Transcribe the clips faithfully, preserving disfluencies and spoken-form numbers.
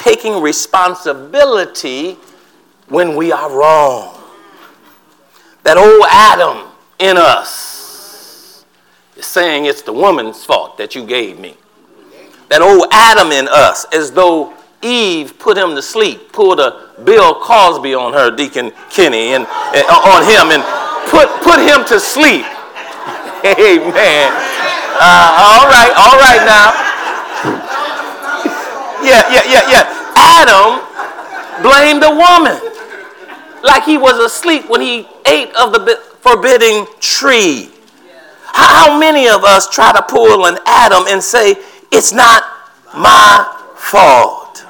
taking responsibility when we are wrong. That old Adam in us is saying it's the woman's fault that you gave me. That old Adam in us, as though Eve put him to sleep, pulled a Bill Cosby on her, Deacon Kenny, and, and uh, on him, and put put him to sleep. Amen. Uh, all right, all right now. Yeah, yeah, yeah, yeah. Adam blamed the woman like he was asleep when he ate of the forbidden tree. How many of us try to pull an Adam and say, it's not my fault?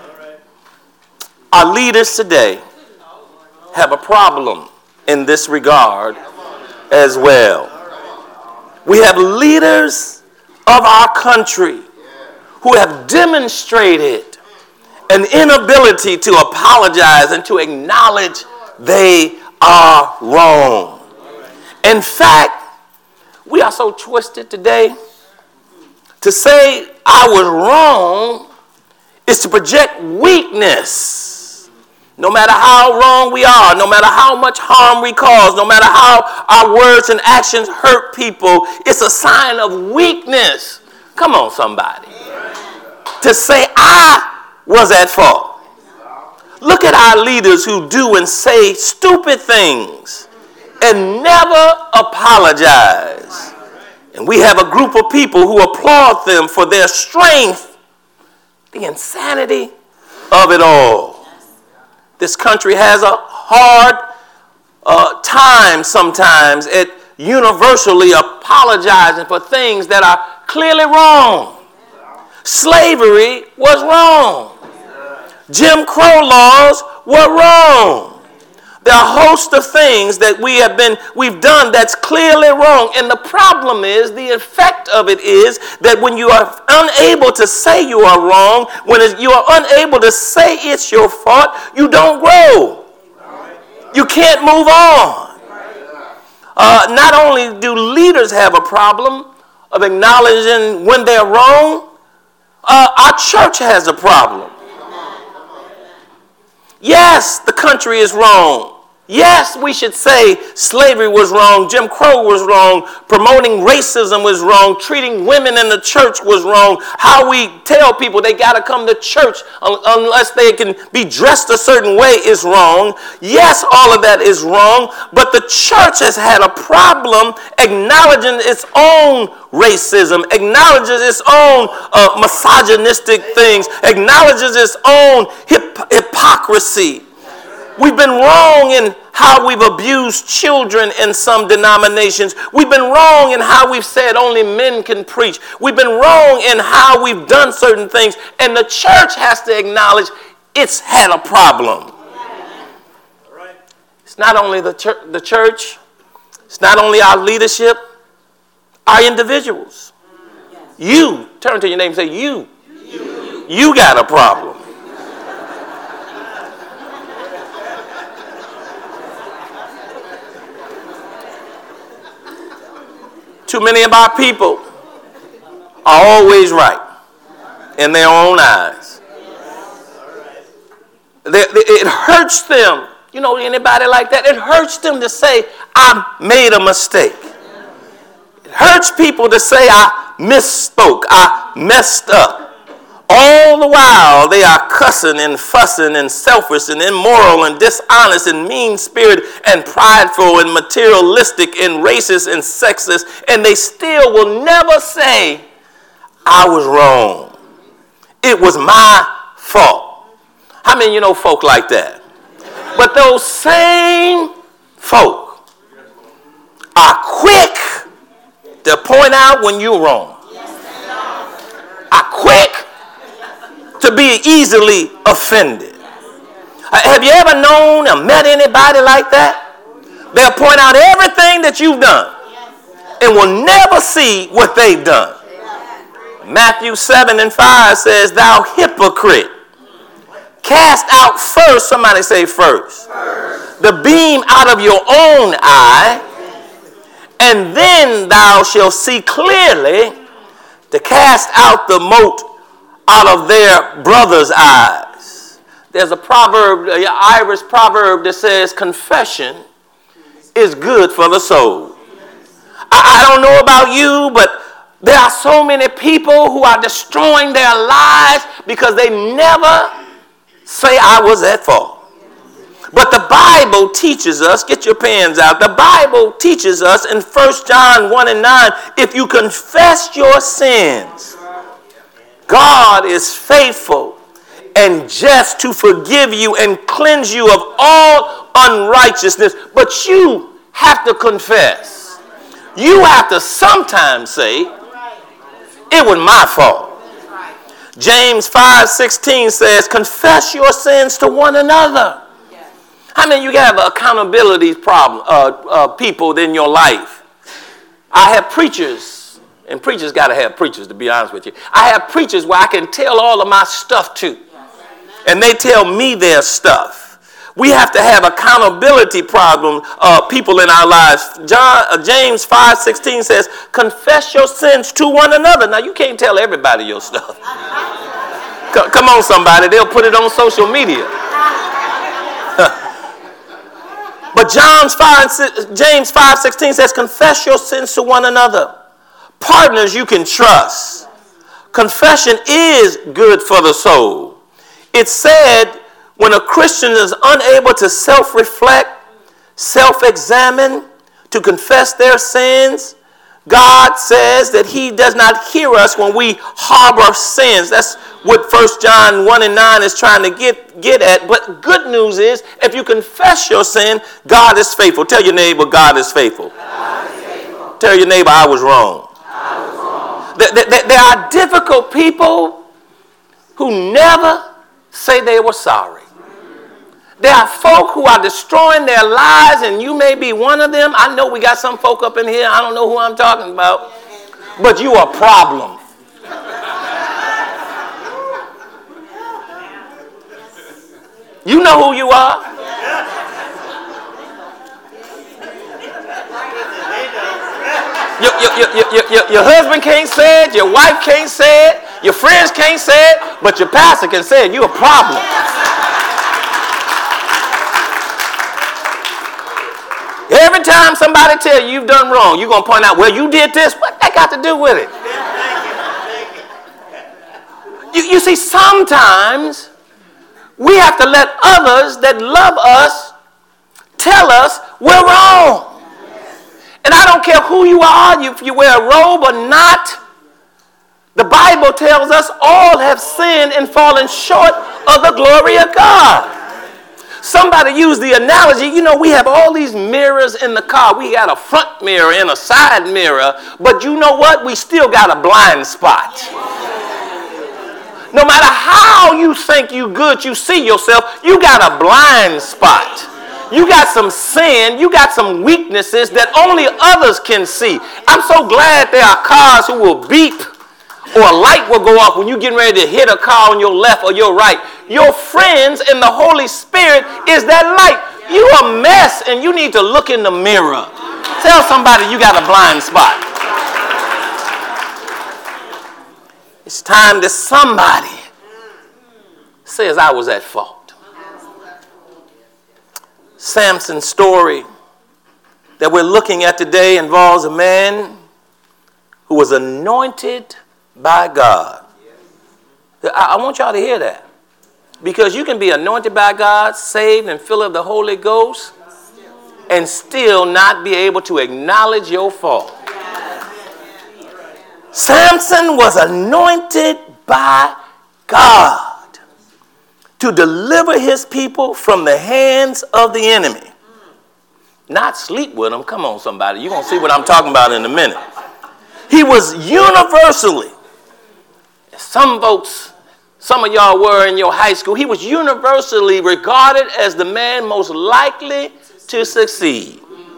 Our leaders today have a problem in this regard as well. We have leaders of our country who have demonstrated an inability to apologize and to acknowledge they are wrong. In fact, we are so twisted today. To say I was wrong is to project weakness. No matter how wrong we are, no matter how much harm we cause, no matter how our words and actions hurt people, it's a sign of weakness. Come on, somebody. To say I was at fault. Look at our leaders who do and say stupid things and never apologize. And we have a group of people who applaud them for their strength, the insanity of it all. This country has a hard uh, time sometimes at universally apologizing for things that are clearly wrong. Slavery was wrong. Jim Crow laws were wrong. There are a host of things that we have been, we've done that's clearly wrong. And the problem is, the effect of it is that when you are unable to say you are wrong, when you are unable to say it's your fault, you don't grow. You can't move on. Uh, not only do leaders have a problem of acknowledging when they're wrong, uh, our church has a problem. Yes, the country is wrong. Yes, we should say slavery was wrong, Jim Crow was wrong, promoting racism was wrong, treating women in the church was wrong, how we tell people they got to come to church unless they can be dressed a certain way is wrong. Yes, all of that is wrong, but the church has had a problem acknowledging its own racism, acknowledges its own uh, misogynistic things, acknowledges its own hip- hypocrisy. We've been wrong in how we've abused children in some denominations. We've been wrong in how we've said only men can preach. We've been wrong in how we've done certain things. And the church has to acknowledge it's had a problem. It's not only the church, the church, it's not only our leadership, our individuals. You, turn to your neighbor and say, you, you, you got a problem. Too many of our people are always right in their own eyes. They, they, it hurts them. You know anybody like that? It hurts them to say, I made a mistake. It hurts people to say, I misspoke, I messed up. All the while, they are cussing and fussing and selfish and immoral and dishonest and mean-spirited and prideful and materialistic and racist and sexist, and they still will never say, I was wrong. It was my fault. How many of you know folk like that? But those same folk are quick to point out when you're wrong. Are quick to be easily offended. Have you ever known or met anybody like that? They'll point out everything that you've done and will never see what they've done. Matthew seven and five says, thou hypocrite, cast out first, somebody say first, the beam out of your own eye, and then thou shalt see clearly to cast out the mote out of their brother's eyes. There's a proverb, an Irish proverb that says confession is good for the soul. I, I don't know about you, but there are so many people who are destroying their lives because they never say I was at fault. But the Bible teaches us, get your pens out, the Bible teaches us in First John one and nine, if you confess your sins, God is faithful and just to forgive you and cleanse you of all unrighteousness. But you have to confess. You have to sometimes say, it was my fault. James five sixteen says, confess your sins to one another. How many of you have accountability problem, uh, uh, people in your life? I have preachers, and preachers got to have preachers, to be honest with you. I have preachers where I can tell all of my stuff to, and they tell me their stuff. We have to have accountability problem, uh, people in our lives. John, uh, James five sixteen says, confess your sins to one another. Now, you can't tell everybody your stuff. C- come on, somebody. They'll put it on social media. But John's five, James five sixteen says, confess your sins to one another. Partners you can trust. Confession is good for the soul. It's said when a Christian is unable to self-reflect, self-examine, to confess their sins, God says that he does not hear us when we harbor sins. That's what First John one and nine is trying to get, get at. But good news is, if you confess your sin, God is faithful. Tell your neighbor, God is faithful. God is faithful. Tell your neighbor, I was wrong. I was wrong. There, there, there are difficult people who never say they were sorry. There are folk who are destroying their lives, and you may be one of them. I know we got some folk up in here. I don't know who I'm talking about. But you are a problem. You know who you are. Your, your, your, your, your, your husband can't say it. Your wife can't say it. Your friends can't say it. But your pastor can say it. You're a problem. Every time somebody tell you you've done wrong, you're going to point out, well, you did this. What that got to do with it? You, you see, sometimes we have to let others that love us tell us we're wrong. And I don't care who you are, if you wear a robe or not. The Bible tells us all have sinned and fallen short of the glory of God. Somebody used the analogy, you know, we have all these mirrors in the car. We got a front mirror and a side mirror, but you know what? We still got a blind spot. No matter how you think you good, you see yourself, you got a blind spot. You got some sin, you got some weaknesses that only others can see. I'm so glad there are cars who will beep or a light will go off when you're getting ready to hit a car on your left or your right. Your friends and the Holy Spirit is that light. You a mess and you need to look in the mirror. Tell somebody you got a blind spot. It's time that somebody says I was at fault. Samson's story that we're looking at today involves a man who was anointed by God. I want y'all to hear that. Because you can be anointed by God, saved and filled with the Holy Ghost, and still not be able to acknowledge your fault. Samson was anointed by God to deliver his people from the hands of the enemy. Not sleep with them. Come on, somebody. You're going to see what I'm talking about in a minute. He was universally, some folks, some of y'all were in your high school, he was universally regarded as the man most likely to succeed.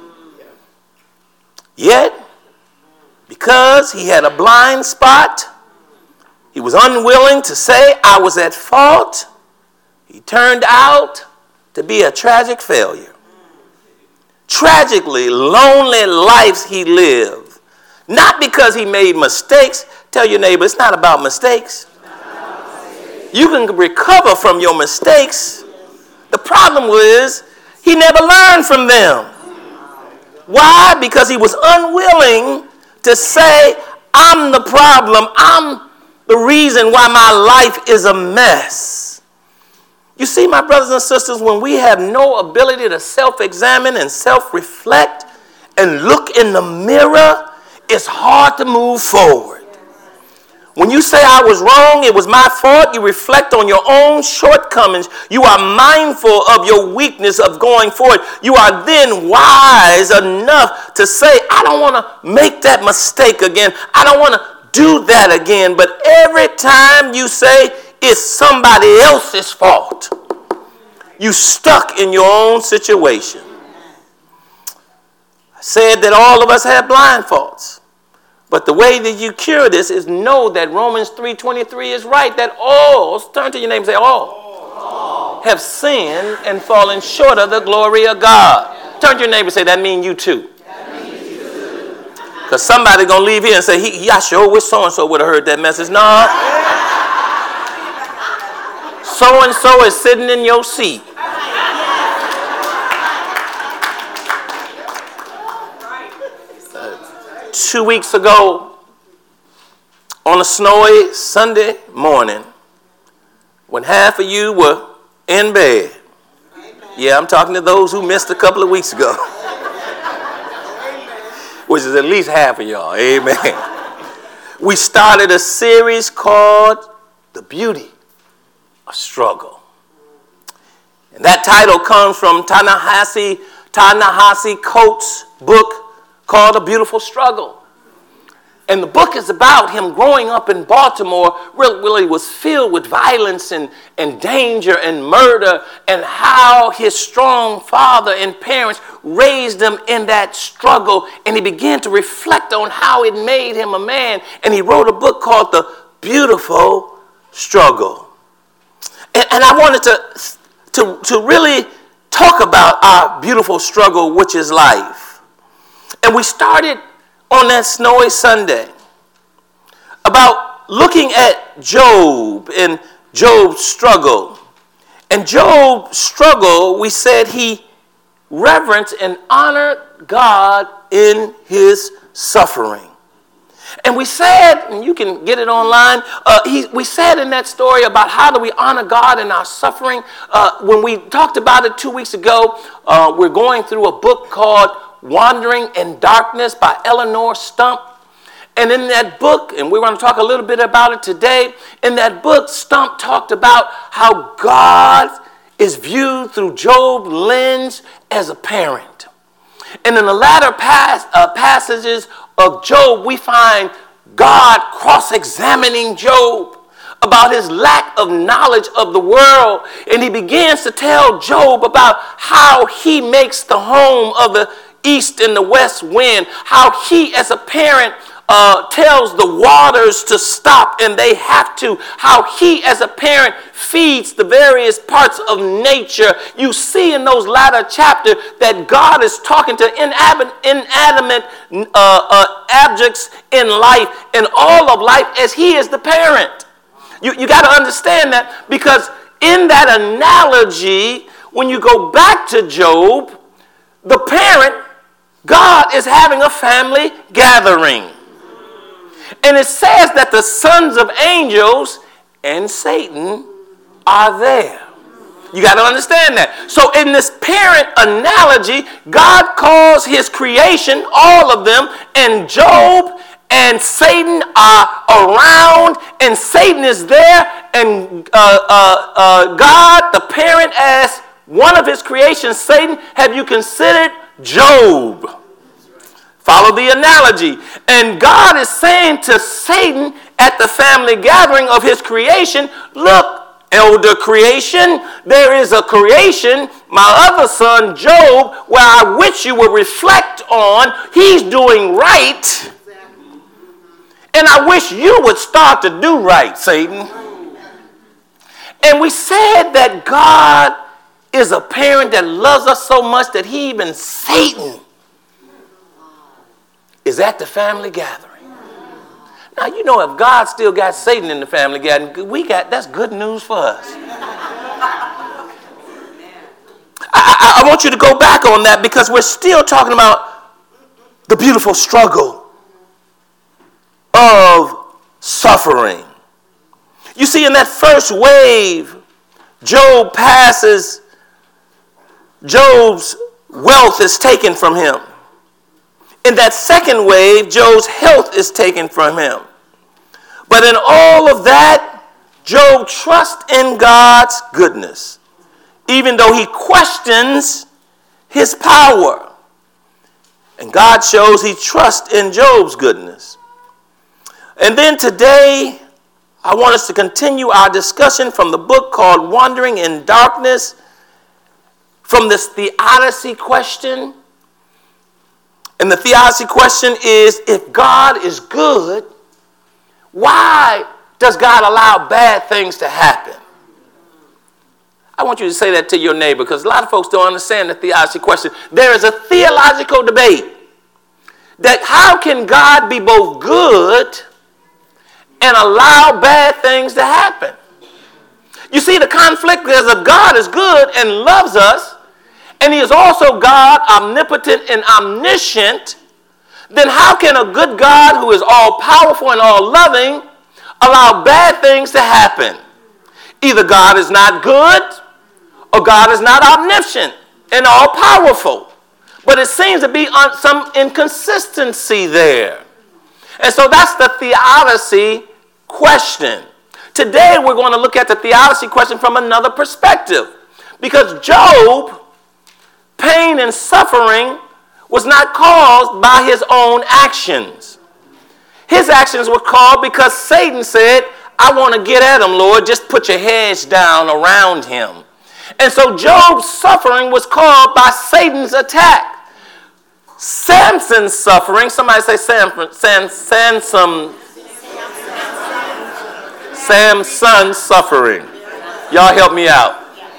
Yet, because he had a blind spot, he was unwilling to say, I was at fault. He turned out to be a tragic failure. Tragically, lonely lives he lived. Not because he made mistakes. Tell your neighbor, it's not about mistakes. You can recover from your mistakes. The problem was he never learned from them. Why? Because he was unwilling to say, I'm the problem. I'm the reason why my life is a mess. You see, my brothers and sisters, when we have no ability to self-examine and self-reflect and look in the mirror, it's hard to move forward. When you say I was wrong, it was my fault, you reflect on your own shortcomings. You are mindful of your weakness of going forward. You are then wise enough to say, I don't want to make that mistake again. I don't want to do that again. But every time you say it's somebody else's fault, you stuck in your own situation. I said that all of us have blind faults. But the way that you cure this is know that Romans three twenty-three is right, that all, turn to your neighbor and say all, all, have sinned and fallen short of the glory of God. Turn to your neighbor and say, that means you too. Because somebody's going to leave here and say, he, he, I sure wish so-and-so would have heard that message. No. So-and-so is sitting in your seat. Two weeks ago, on a snowy Sunday morning, when half of you were in bed, yeah, I'm talking to those who missed a couple of weeks ago, which is at least half of y'all, amen. We started a series called The Beauty of Struggle. And that title comes from Ta-Nehisi, Ta-Nehisi Coates' book called A Beautiful Struggle. And the book is about him growing up in Baltimore, really, really was filled with violence and, and danger and murder, and how his strong father and parents raised him in that struggle. And he began to reflect on how it made him a man. And he wrote a book called The Beautiful Struggle. And, and I wanted to, to, to really talk about our beautiful struggle, which is life. And we started on that snowy Sunday about looking at Job and Job's struggle. And Job's struggle, we said he reverenced and honored God in his suffering. And we said, and you can get it online, uh, he, we said in that story about how do we honor God in our suffering. Uh, when we talked about it two weeks ago, uh, we're going through a book called Wandering in Darkness by Eleanor Stump. And in that book, and we're going to talk a little bit about it today, in that book, Stump talked about how God is viewed through Job's lens as a parent. And in the latter pas- uh, passages of Job, we find God cross-examining Job about his lack of knowledge of the world. And he begins to tell Job about how he makes the home of the east and the west wind, how he as a parent uh, tells the waters to stop and they have to, how he as a parent feeds the various parts of nature. You see in those latter chapters that God is talking to inanimate, inanimate uh, uh, objects in life and all of life as he is the parent. You, you got to understand that, because in that analogy, when you go back to Job, the parent, God is having a family gathering. And it says that the sons of angels and Satan are there. You got to understand that. So in this parent analogy, God calls his creation, all of them, and Job and Satan are around, and Satan is there, and uh, uh, uh, God, the parent, asks one of his creations, Satan, have you considered Job? Follow the analogy. And God is saying to Satan at the family gathering of his creation, look, elder creation, there is a creation, my other son Job, where I wish you would reflect on. He's doing right. And I wish you would start to do right, Satan. And we said that God is a parent that loves us so much that he even, Satan, is at the family gathering. Now, you know, if God still got Satan in the family, we got, that's good news for us. I, I, I want you to go back on that because we're still talking about the beautiful struggle of suffering. You see, in that first wave, Job passes, Job's wealth is taken from him. In that second wave, Job's health is taken from him. But in all of that, Job trusts in God's goodness, even though he questions his power. And God shows he trusts in Job's goodness. And then today, I want us to continue our discussion from the book called Wandering in Darkness, from this theodicy question. And the theodicy question is, if God is good, why does God allow bad things to happen? I want you to say that to your neighbor because a lot of folks don't understand the theodicy question. There is a theological debate that how can God be both good and allow bad things to happen? You see, the conflict is if God is good and loves us, and he is also God, omnipotent and omniscient, then how can a good God who is all powerful and all loving allow bad things to happen? Either God is not good or God is not omniscient and all powerful. But it seems to be some inconsistency there. And so that's the theodicy question. Today we're going to look at the theodicy question from another perspective. Because Job, pain and suffering was not caused by his own actions. His actions were caused because Satan said, I want to get at him, Lord. Just put your hedge down around him. And so Job's suffering was caused by Satan's attack. Samson's suffering, somebody say Sam, Sam, Samson, Samson's suffering. Y'all help me out.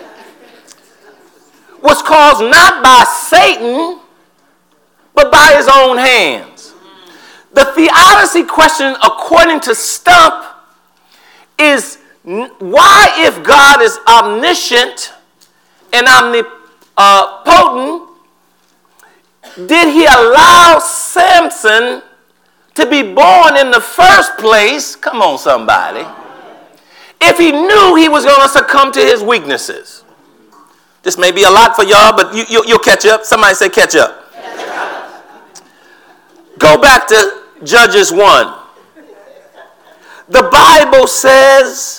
Was caused not by Satan, but by his own hands. The theodicy question, according to Stump, is why, if God is omniscient and omnipotent, did he allow Samson to be born in the first place? Come on, somebody. If he knew he was going to succumb to his weaknesses. This may be a lot for y'all, but you, you, you'll catch up. Somebody say catch up. Catch up. Go back to Judges one. The Bible says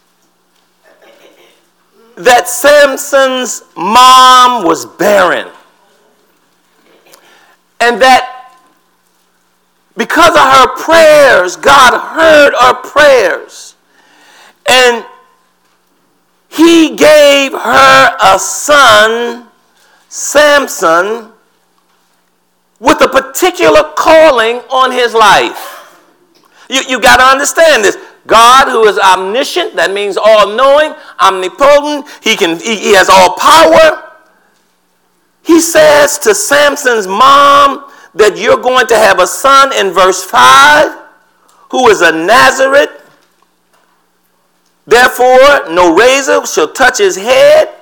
that Samson's mom was barren. And that because of her prayers, God heard her prayers. And he gave her a son, Samson, with a particular calling on his life. You, you got to understand this. God, who is omniscient, that means all-knowing, omnipotent, he can he, he has all power. He says to Samson's mom that you're going to have a son in verse five who is a Nazarite. Therefore, no razor shall touch his head.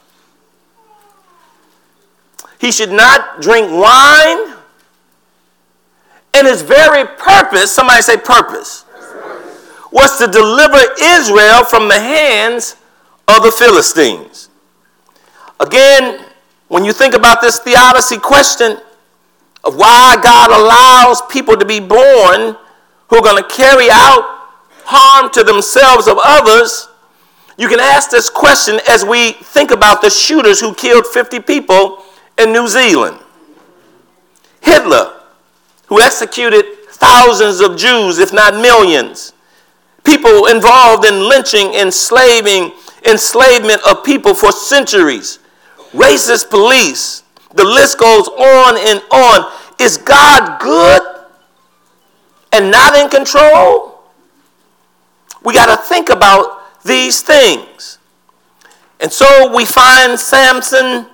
He should not drink wine. And his very purpose, somebody say purpose, purpose, was to deliver Israel from the hands of the Philistines. Again, when you think about this theodicy question of why God allows people to be born who are going to carry out harm to themselves or others, you can ask this question as we think about the shooters who killed fifty people in New Zealand. Hitler, who executed thousands of Jews, if not millions. People involved in lynching, enslaving, enslavement of people for centuries. Racist police. The list goes on and on. Is God good and not in control? We got to think about these things. And so we find Samson,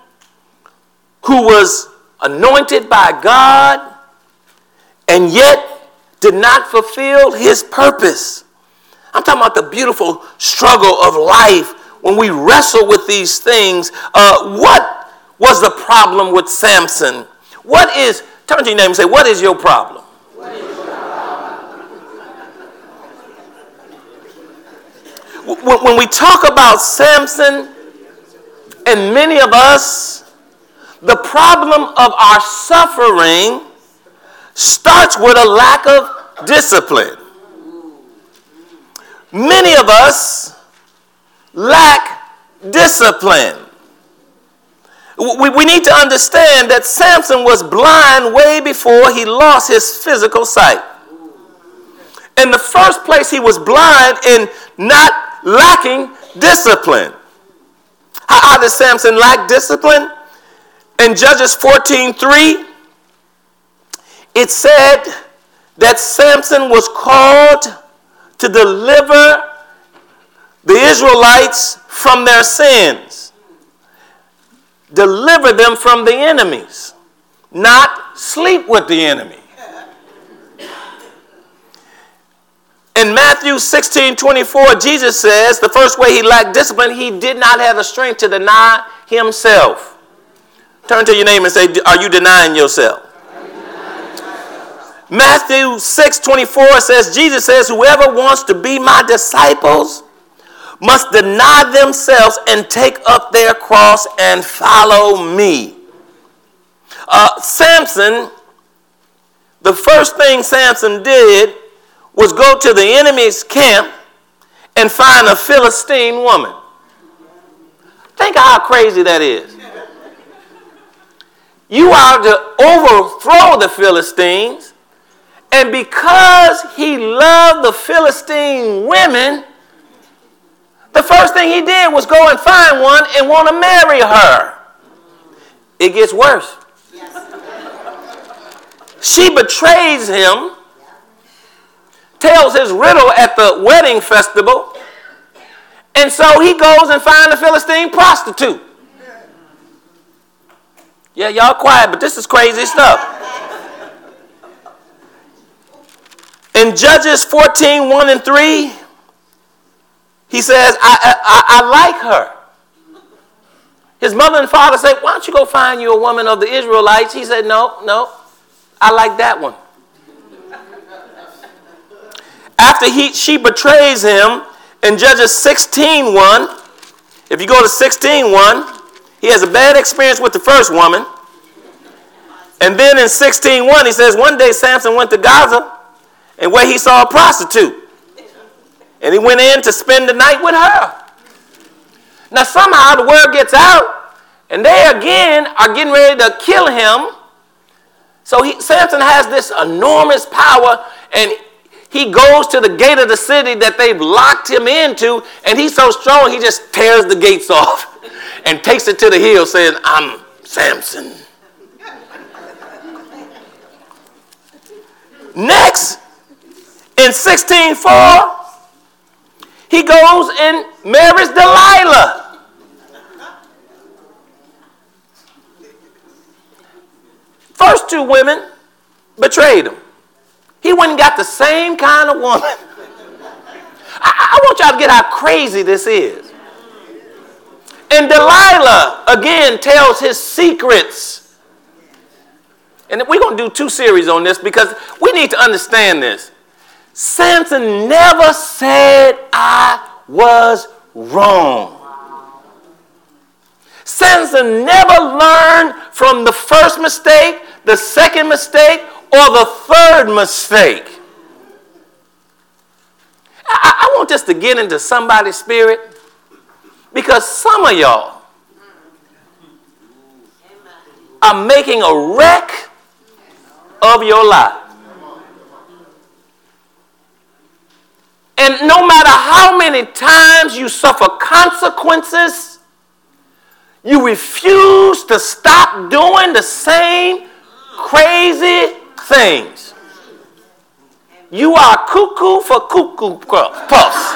who was anointed by God, and yet did not fulfill his purpose. I'm talking about the beautiful struggle of life when we wrestle with these things. Uh, what was the problem with Samson? What is, turn to your neighbor and say, what is your problem? What is your problem? When, when we talk about Samson and many of us, the problem of our suffering starts with a lack of discipline. Many of us lack discipline. We, we need to understand that Samson was blind way before he lost his physical sight. In the first place, he was blind in not lacking discipline. How, how did Samson lack discipline? In Judges fourteen three, it said that Samson was called to deliver the Israelites from their sins. Deliver them from the enemies, not sleep with the enemy. In Matthew sixteen twenty-four, Jesus says the first way he lacked discipline, he did not have the strength to deny himself. Turn to your neighbor and say, are you denying yourself? Matthew six twenty-four says, Jesus says, whoever wants to be my disciples must deny themselves and take up their cross and follow me. Uh, Samson, the first thing Samson did was go to the enemy's camp and find a Philistine woman. Think how crazy that is. You are to overthrow the Philistines, and because he loved the Philistine women, the first thing he did was go and find one and want to marry her. It gets worse. She betrays him, tells his riddle at the wedding festival, and so he goes and finds a Philistine prostitute. Yeah, y'all quiet, but this is crazy stuff. In Judges fourteen, one and three, he says, I, I, I like her. His mother and father said, why don't you go find you a woman of the Israelites? He said, no, no, I like that one. After he, she betrays him in Judges sixteen, one, if you go to sixteen, one, he has a bad experience with the first woman. And then in sixteen, one, he says, one day Samson went to Gaza and where he saw a prostitute. And he went in to spend the night with her. Now somehow the word gets out and they again are getting ready to kill him. So he, Samson has this enormous power, and he goes to the gate of the city that they've locked him into, and he's so strong he just tears the gates off and takes it to the hill saying, I'm Samson. Next, in sixteen four, he goes and marries Delilah. First two women betrayed him. He went and got the same kind of woman. I, I want y'all to get how crazy this is. And Delilah, again, tells his secrets. And we're going to do two series on this because we need to understand this. Samson never said, I was wrong. Samson never learned from the first mistake, the second mistake, or the third mistake. I, I want this to get into somebody's spirit because some of y'all are making a wreck of your life. And no matter how many times you suffer consequences, you refuse to stop doing the same crazy things. You are cuckoo for cuckoo puffs.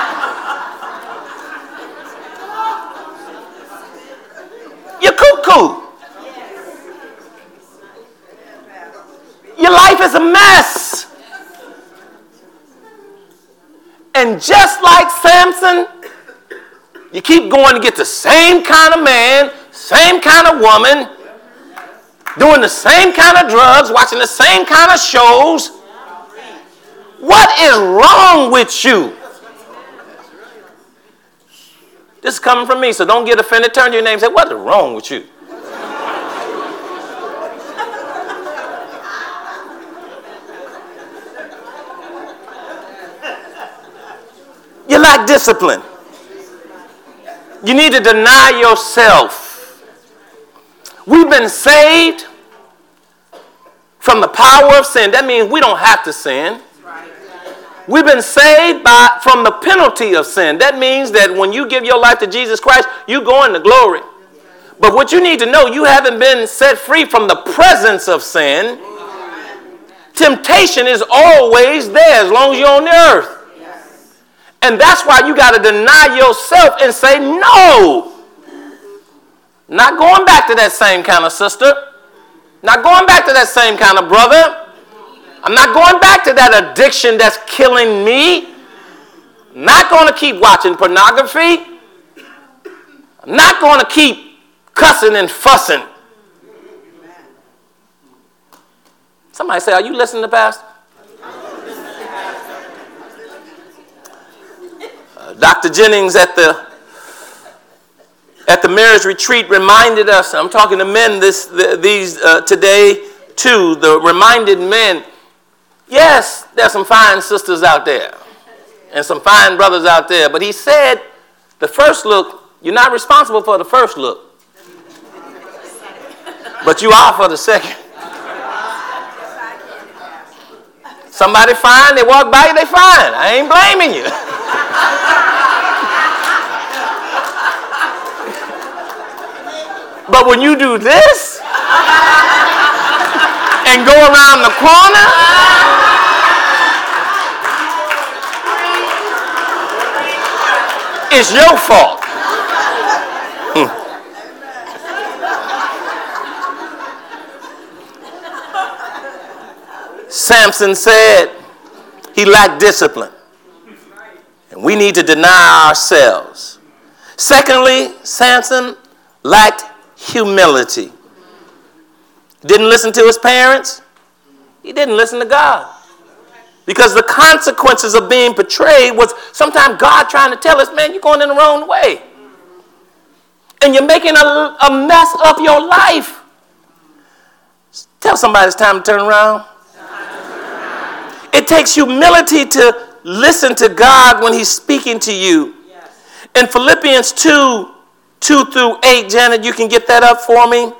You're cuckoo. Your life is a mess. And just like Samson, you keep going to get the same kind of man, same kind of woman, doing the same kind of drugs, watching the same kind of shows. What is wrong with you? This is coming from me, so don't get offended. Turn to your name and say, what is wrong with you? You lack discipline. You need to deny yourself. We've been saved from the power of sin. That means we don't have to sin. We've been saved by, from the penalty of sin. That means that when you give your life to Jesus Christ, you go into glory. But what you need to know, you haven't been set free from the presence of sin. Temptation is always there as long as you're on the earth. And that's why you got to deny yourself and say, no. Not going back to that same kind of sister. Not going back to that same kind of brother. I'm not going back to that addiction that's killing me. I'm not going to keep watching pornography. I'm not going to keep cussing and fussing. Somebody say, are you listening to Pastor? Uh, Doctor Jennings at the at the marriage retreat reminded us, I'm talking to men this the, these uh, today too, the reminded men, yes, there's some fine sisters out there and some fine brothers out there, but he said the first look, you're not responsible for the first look, but you are for the second. Somebody fine, they walk by you, they fine. I ain't blaming you. But when you do this and go around the corner, it's your fault. Hmm. Samson said he lacked discipline. And we need to deny ourselves. Secondly, Samson lacked humility. Didn't listen to his parents. He didn't listen to God. Because the consequences of being betrayed was sometimes God trying to tell us, man, you're going in the wrong way. And you're making a, a mess of your life. Tell somebody it's time to turn around. It takes humility to listen to God when he's speaking to you. In Philippians two, two through eight, Janet, you can get that up for me.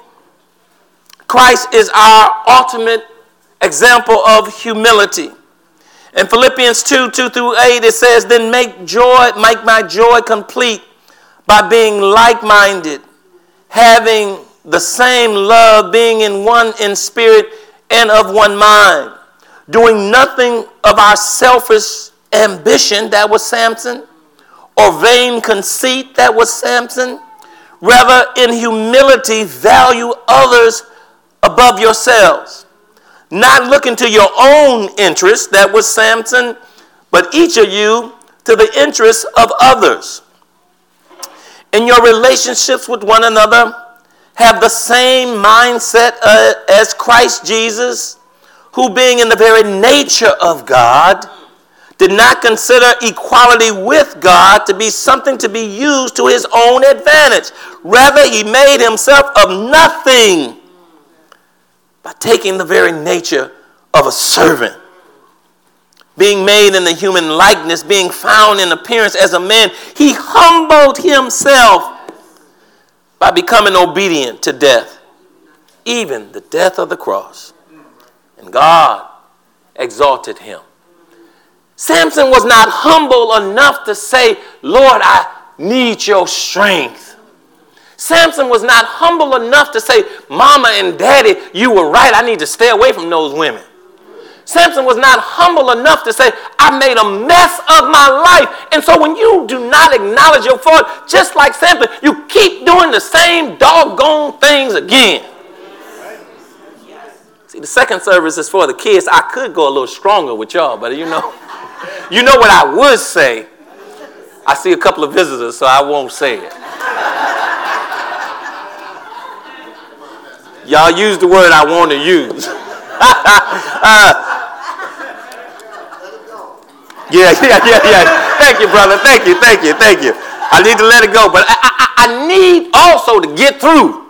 Christ is our ultimate example of humility. In Philippians two, two through eight, it says, then make joy, make my joy complete by being like-minded, having the same love, being in one in spirit and of one mind, doing nothing of our selfish ambition, that was Samson, or vain conceit, that was Samson. Rather, in humility, value others above yourselves, not looking to your own interests, that was Samson, but each of you to the interests of others. In your relationships with one another, have the same mindset uh, as Christ Jesus, who being in the very nature of God, did not consider equality with God to be something to be used to his own advantage. Rather, he made himself of nothing by taking the very nature of a servant. Being made in the human likeness, being found in appearance as a man, he humbled himself by becoming obedient to death, even the death of the cross. And God exalted him. Samson was not humble enough to say, Lord, I need your strength. Samson was not humble enough to say, Mama and Daddy, you were right. I need to stay away from those women. Samson was not humble enough to say, I made a mess of my life. And so when you do not acknowledge your fault, just like Samson, you keep doing the same doggone things again. See, the second service is for the kids. I could go a little stronger with y'all, but you know. You know what I would say? I see a couple of visitors, so I won't say it. Y'all use the word I want to use. uh, yeah, yeah, yeah, yeah. Thank you, brother. Thank you, thank you, thank you. I need to let it go, but I, I, I need also to get through.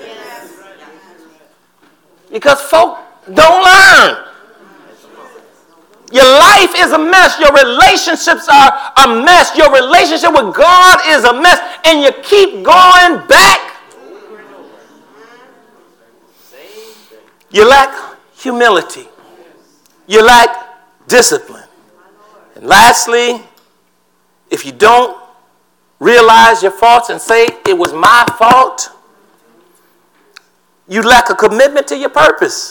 Because folk don't learn. Your life is a mess. Your relationships are a mess. Your relationship with God is a mess. And you keep going back. You lack humility. You lack discipline. And lastly, if you don't realize your faults and say, it was my fault, you lack a commitment to your purpose.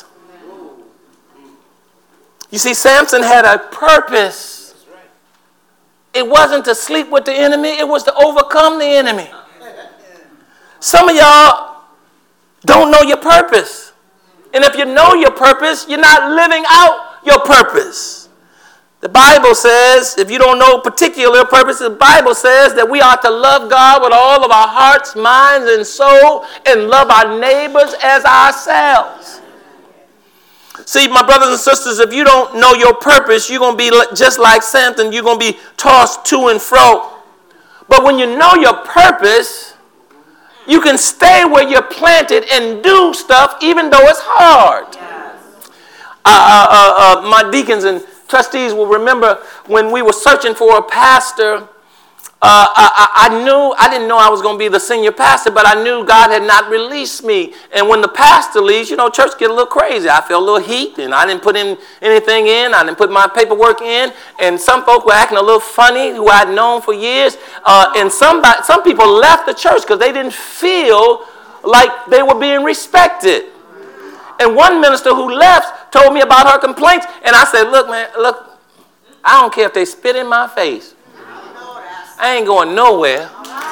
You see, Samson had a purpose. It wasn't to sleep with the enemy. It was to overcome the enemy. Some of y'all don't know your purpose. And if you know your purpose, you're not living out your purpose. The Bible says, if you don't know particular purpose, the Bible says that we are to love God with all of our hearts, minds, and soul, and love our neighbors as ourselves. See, my brothers and sisters, if you don't know your purpose, you're going to be just like Samson. You're going to be tossed to and fro. But when you know your purpose, you can stay where you're planted and do stuff even though it's hard. Yes. Uh, uh, uh, uh, my deacons and trustees will remember when we were searching for a pastor. Uh, I, I knew, I didn't know I was going to be the senior pastor, but I knew God had not released me. And when the pastor leaves, you know, church get a little crazy. I felt a little heat, and I didn't put in anything in. I didn't put my paperwork in. And some folk were acting a little funny who I'd known for years. Uh, and somebody, some people left the church because they didn't feel like they were being respected. And one minister who left told me about her complaints. And I said, look, man, look, I don't care if they spit in my face. I ain't going nowhere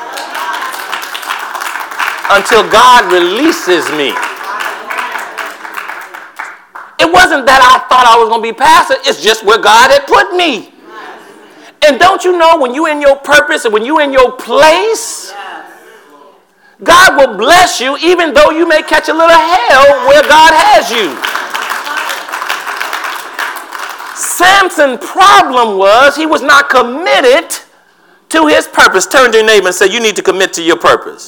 until God releases me. It wasn't that I thought I was going to be pastor. It's just where God had put me. And don't you know when you're in your purpose and when you're in your place, God will bless you even though you may catch a little hell where God has you. Samson's problem was he was not committed to his purpose. Turn to your neighbor and say, you need to commit to your purpose.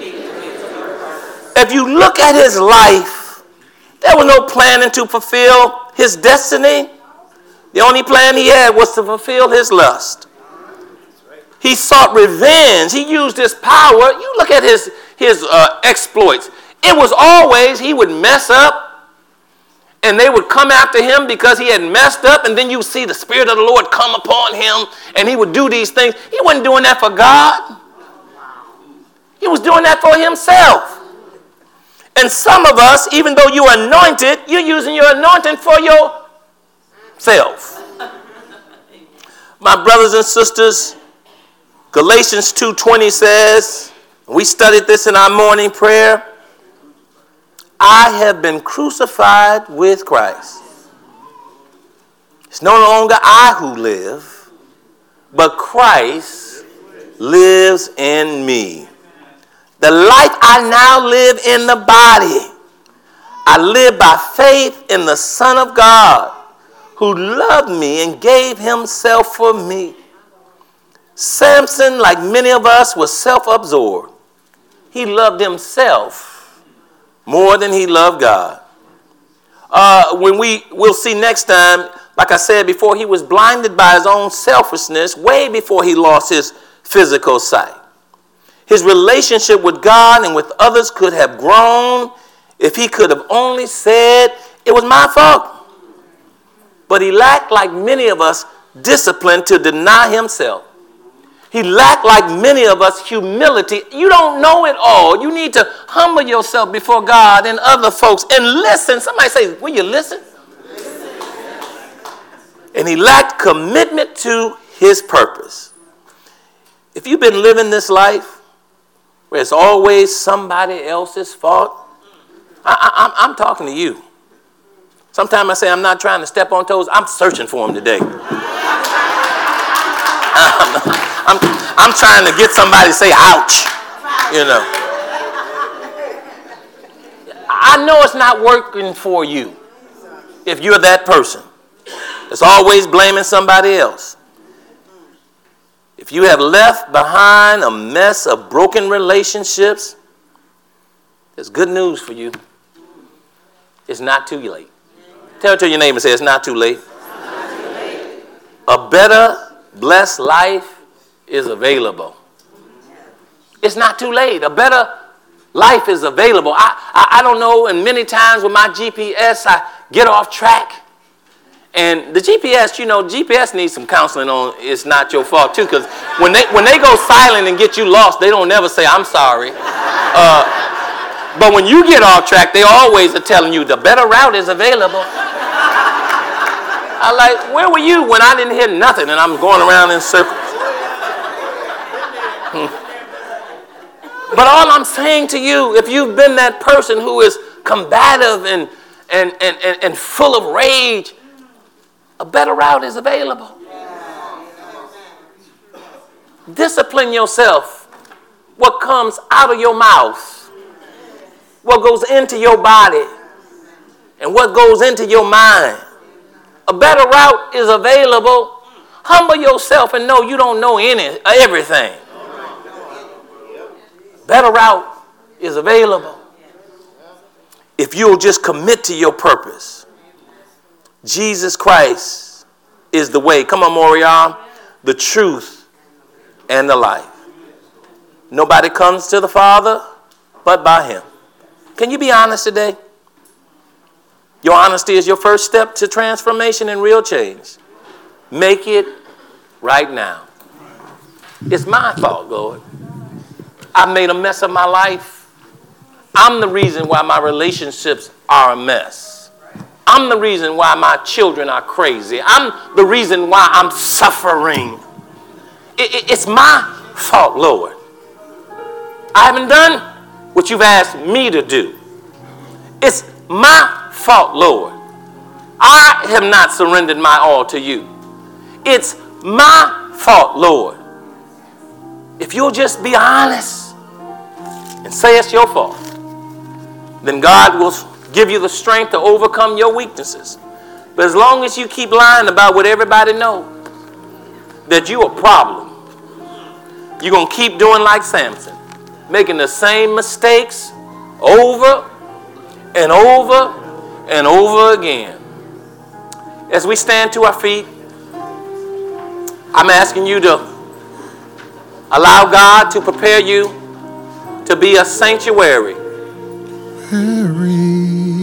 If you look at his life, there was no planning to fulfill his destiny. The only plan he had was to fulfill his lust. He sought revenge. He used his power. You look at his, his uh, exploits. It was always he would mess up, and they would come after him because he had messed up, and then you see the Spirit of the Lord come upon him, and he would do these things. He wasn't doing that for God. He was doing that for himself. And some of us, even though you're anointed, you're using your anointing for yourself. My brothers and sisters, Galatians two twenty says, we studied this in our morning prayer, I have been crucified with Christ. It's no longer I who live, but Christ lives in me. The life I now live in the body, I live by faith in the Son of God, who loved me and gave himself for me. Samson, like many of us, was self-absorbed. He loved himself more than he loved God. Uh, when we, we'll see next time, like I said before, he was blinded by his own selfishness way before he lost his physical sight. His relationship with God and with others could have grown if he could have only said, it was my fault. But he lacked, like many of us, discipline to deny himself. He lacked, like many of us, humility. You don't know it all. You need to humble yourself before God and other folks and listen. Somebody say, will you listen? Listen. And he lacked commitment to his purpose. If you've been living this life where it's always somebody else's fault, I, I, I'm, I'm talking to you. Sometimes I say I'm not trying to step on toes. I'm searching for them today. I'm, I'm trying to get somebody to say, ouch, you know. I know it's not working for you if you're that person that's always blaming somebody else. If you have left behind a mess of broken relationships, there's good news for you. It's not too late. Tell it to your neighbor and say, it's not too late. Not too late. A better, blessed life is available. It's not too late. A better life is available. I, I, I don't know, and many times with my G P S, I get off track. And the G P S, you know, G P S needs some counseling on it's not your fault, too, because when they, when they go silent and get you lost, they don't never say, I'm sorry. Uh, but when you get off track, they always are telling you the better route is available. I'm like, where were you when I didn't hear nothing and I'm going around in circles? Hmm. But all I'm saying to you, if you've been that person who is combative and, and, and, and, and full of rage, a better route is available. Discipline yourself. What comes out of your mouth, what goes into your body, and what goes into your mind. A better route is available. Humble yourself and know you don't know any everything. Better route is available. If you'll just commit to your purpose. Jesus Christ is the way. Come on, Moriah. The truth and the life. Nobody comes to the Father but by him. Can you be honest today? Your honesty is your first step to transformation and real change. Make it right now. It's my fault, Lord. I made a mess of my life. I'm the reason why my relationships are a mess. I'm the reason why my children are crazy. I'm the reason why I'm suffering. It, it, it's my fault, Lord. I haven't done what you've asked me to do. It's my fault, Lord. I have not surrendered my all to you. It's my fault, Lord. If you'll just be honest and say it's your fault, then God will give you the strength to overcome your weaknesses. But as long as you keep lying about what everybody knows, that you're a problem, you're going to keep doing like Samson, making the same mistakes over and over and over again. As we stand to our feet, I'm asking you to allow God to prepare you to be a sanctuary. Harry.